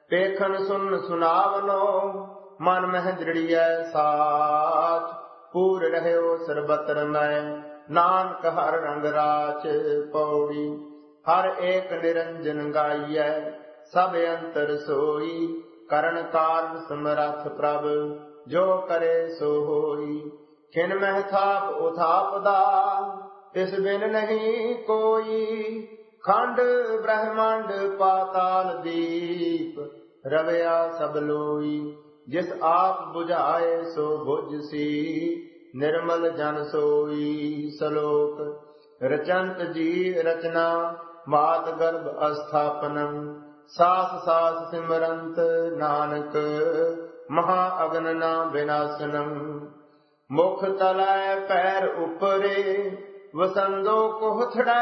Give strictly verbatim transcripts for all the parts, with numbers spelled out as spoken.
पेखन सुन सुनावनो मन मह दृढ़िय साच। पूर रहो सरबतर मैं नानक हर रंग राच। पौड़ी हर एक निरंजन गाइय सब अंतर सोई। करण कारण समरथ प्रभ जो करे सो होई। खिन मह थाप उथाप दा तिस बिन नहीं कोई। खंड ब्रह्मांड पाताल दीप रवया सब लोई। जिस आप बुझाए सो बुझसी निर्मल जन सोई। सलोक रचंत जी रचना मात गर्भ अस्थापनम। सास सास सिमरंत नानक महा अग्न ना विनाशनम। मुख तलय पैर उपरे वसंदो को थड़ै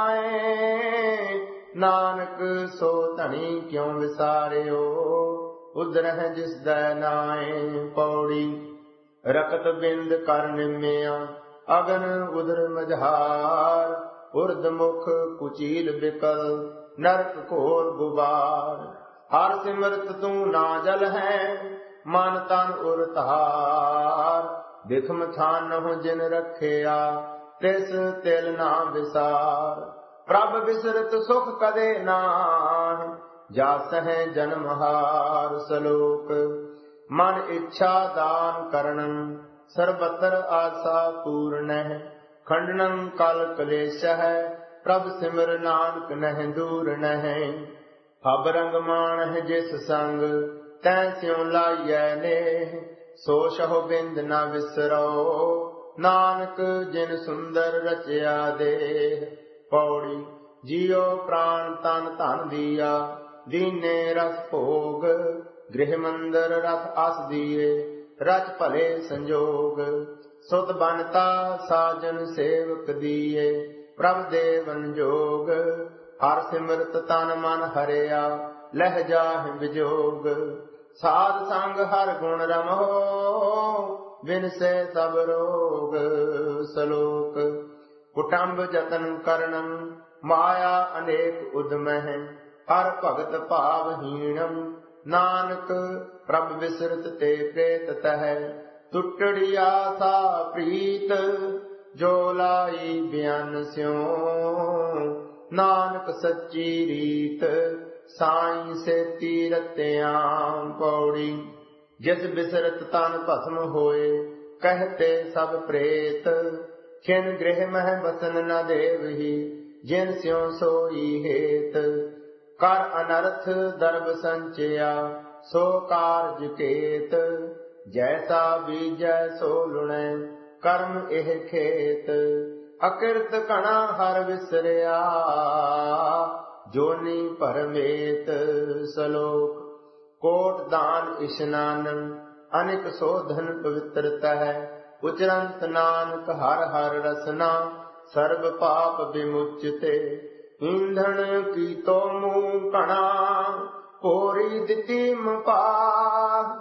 थाए। नानक सो धनी क्यों विसारियो उदरह जिस दै नाए। पौड़ी रकत बिंद कर निम्या अगन उदर मझार। उर्द मुख कुचील बिकल नरक घोर गुबार। हर सिमरत तू ना जल है मन तन उर तार। बिखम थान जिन रखिया तिस तिल ना विसार। प्रभ बिसरत सुख कदे नाहि जास है जन्म हार। सलोक मन इच्छा दान करणं सर्वत्र आशा पूर्ण। खंडनं कल क्लेश है प्रभ सिमर नानक नह दूर नह। हब रंग मान है जिस संग तै स्यों लाइय नेह। सो शहो बिंद न विसरो नानक जिन सुंदर रचया देह। पौड़ी जियो प्राण तन धन दिया दीने रस भोग। गृह मंदिर रथ अस दिए रच भले संजोग। सुत बनता साजन सेवक दिए प्रभ देवन जोग। हर सिमरत तन मन हरिया लह जाहि विजोग। साध संग हर गुण रमहो बिन से सब रोग। सलोक कुटुंब जतन करणं माया अनेक उद्मह। हर भगत भावहीनम नानक प्रभ विसरत ते प्रेत तह। टुटड़ी आसा प्रीत जो लाई बयान स्यों। नानक सच्ची रीत साई से तीरत्याम। पौड़ी जिस बिसरत तन भस्म होए कहते सब प्रेत। खिन गृह मह बसन न देवही जिन स्यों सोई हेत। कर अनर्थ दर्भ संचया सो कार्य केत। जैसा बीजै सो लुणै कर्म एह खेत। अकृत कणा हर विसरिया जोनी परमेत। सलोक कोट दान स्नानम अनिक शोधन पवित्रता है। उचरंत नानक हर हर रसना सर्व पाप विमुच्यते। ईंधन की तो मुँह कणा कोरी दिति मुपा।